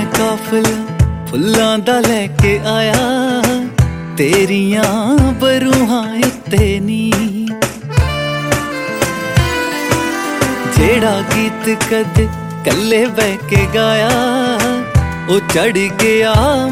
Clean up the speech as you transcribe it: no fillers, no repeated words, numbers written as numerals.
मैं काफिला फुल्लां दा लेके आया, तेरियां बरूहां उत्ते नी। जेड़ा गीत कदे कल्ले बह के गाया, ओ चढ़ गया